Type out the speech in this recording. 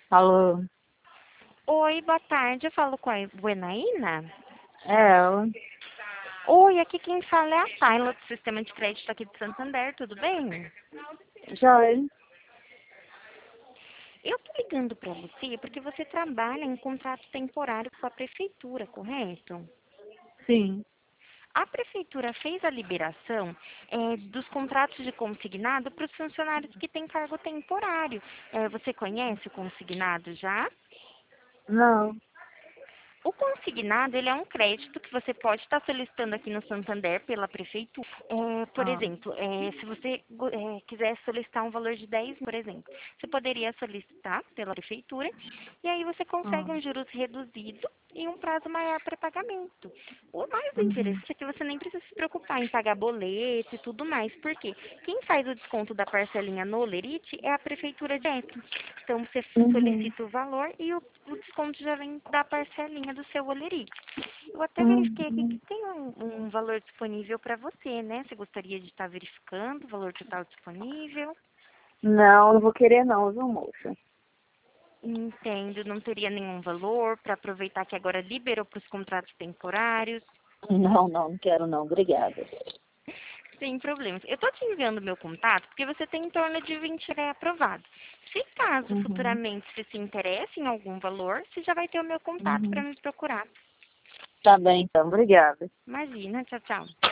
Alô? Oi, boa tarde. Eu falo com a Buenaína. É ela? Oi, aqui quem fala é a Tayla, do Sistema de Crédito aqui de Santander, tudo bem? Joia? Eu tô ligando para você porque você trabalha em contrato temporário com a prefeitura, correto? Sim. A prefeitura fez a liberação dos contratos de consignado para os funcionários que têm cargo temporário. Você conhece o consignado já? Não. O consignado, ele é um crédito que você pode estar solicitando aqui no Santander pela prefeitura. Por Ah. exemplo, se você quiser solicitar um valor de 10 mil, por exemplo, você poderia solicitar pela prefeitura e aí você consegue Ah. um juros reduzido e um prazo maior para pagamento. O mais Uhum. interessante é que você nem precisa se preocupar em pagar boleto e tudo mais, porque quem faz o desconto da parcelinha no Olerite é a prefeitura direto. Então você Uhum. solicita o valor e o desconto já vem da parcelinha do seu Olerite. Eu até verifiquei aqui que Uhum. tem um valor disponível para você, né? Você gostaria de estar verificando o valor total disponível? Não vou querer não, viu, moça? Entendo, não teria nenhum valor para aproveitar que agora liberou para os contratos temporários. Não quero não, obrigada. Sem problemas. Eu estou te enviando meu contato porque você tem em torno de 20 aprovados. Se caso Uhum. futuramente você se interesse em algum valor, você já vai ter o meu contato para Uhum. me procurar. Tá bem então, obrigada. Imagina, tchau, tchau.